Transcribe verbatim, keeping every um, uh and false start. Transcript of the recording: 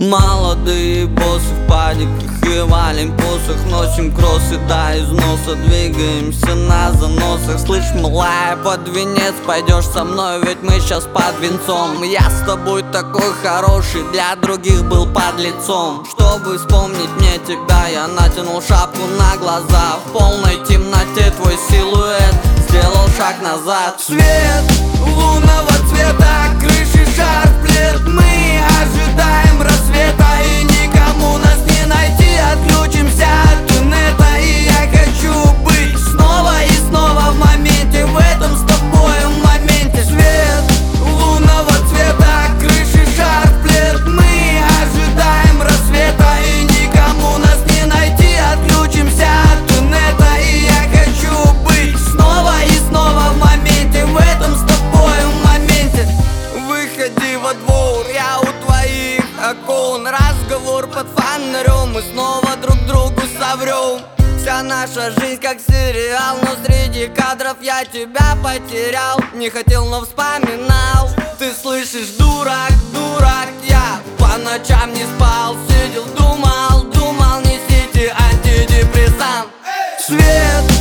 Молодые боссы в падиках и валим посох, носим кроссы до износа, двигаемся на заносах. Слышь, малая, под венец пойдешь со мной, ведь мы сейчас под венцом. Я с тобой такой хороший, для других был подлецом. Чтобы вспомнить мне тебя, я натянул шапку на глаза. В полной темноте твой силуэт сделал шаг назад. Свет лунного цвета, крыши шар плед. Мы ожидаем рассвета, и никому нас не найти. Отключимся от инета, и я хочу быть снова и снова в моменте, в этом с тобой моменте. Свет лунного цвета, крыши шар плед. Мы ожидаем рассвета, и никому нас не найти. Отключимся от инета, и я хочу быть снова и снова в моменте, в этом с тобой моменте. Выходи во двор, я у твоих окон. Разговор под фонарем, мы снова друг другу соврем. Вся наша жизнь как сериал, но среди кадров я тебя потерял. Не хотел, но вспоминал. Ты слышишь, дурак, дурак, я по ночам не спал. Сидел, думал, думал, несите антидепрессант. Свет